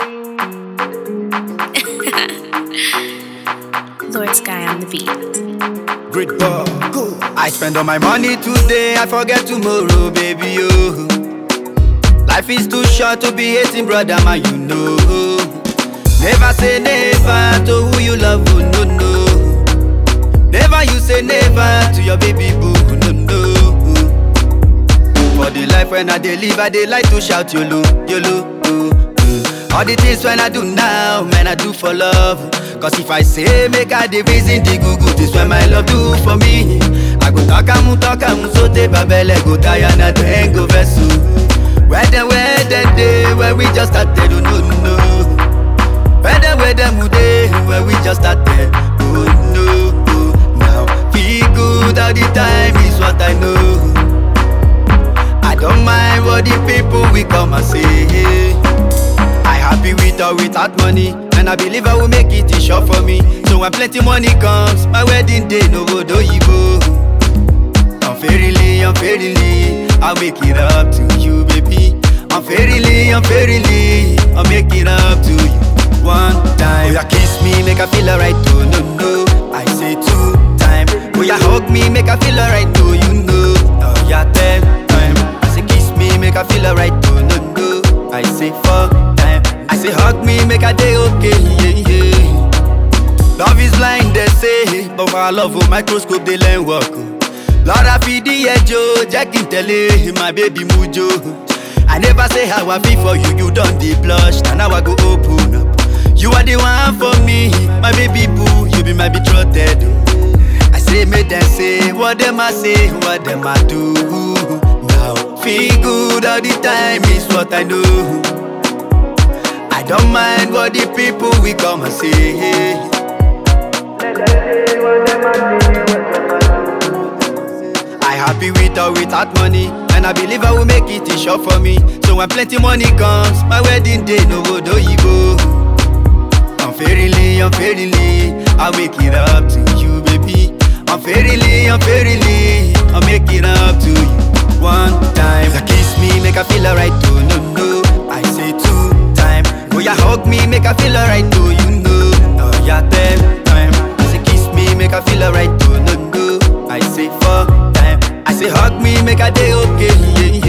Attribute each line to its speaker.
Speaker 1: Lord Sky on the beat.
Speaker 2: Great ball, go. I spend all my money today, I forget tomorrow, baby, oh. Life is too short to be hating, brother, man, you know. Never say never to who you love, oh, no, no. Never you say never to your baby boo, no, no. For the life when I dey live, I dey like to shout YOLO, YOLO, oh, oh. All the things when I do now, man, I do for love. Cause if I say make I dey reason the good, this when my love do for me. I go talk am so te babele go tire na then go vessel. Where the day where we just started, oh no no. Where the mood where we just started, oh no. Now feel good all the time is what I know. I don't mind what the people will come and say. I happy with or without money, and I believe I will make it sure for me. So when plenty money comes, my wedding day no go do yibo. Unfairly, I'll make it up to you, baby. Unfairly, I'll make it up to you. One time, oh yeah, kiss me, make I feel alright, oh no no. I say 2 times, oh yeah, hug me, make I feel alright, oh you know. Oh yeah, 10 times, I say kiss me, make I feel alright, oh no no. I say 4 times, I say hug me, make I day okay, yeah yeah. Love is blind, they say, but for our love, oh microscope they learn work, oh. Lord, I feed the edge, oh, Jack in tele, my baby Mujo. I never say how I feel for you, you done the blush, and now I go open up. You are the one for me, my baby boo, you be my betrothed. I say, make them say, what them I say, what them I do. Now, feel good all the time is what I know. I don't mind what the people will come and say. I happy with or without money, and I believe I will make it sure for me. So when plenty money comes, my wedding day no go do yibo. Unfairly, I'll make it up to you, baby. Unfairly, I'll make it up to you. One time, you kiss me, make I feel alright, oh no no. I say 2 times, oh yeah, hug me, make I feel alright, oh you know. Oh yeah, 10 times, I say kiss me, make I feel alright, oh no no. I say 4 times, I say hug me, make I day okay, yeah.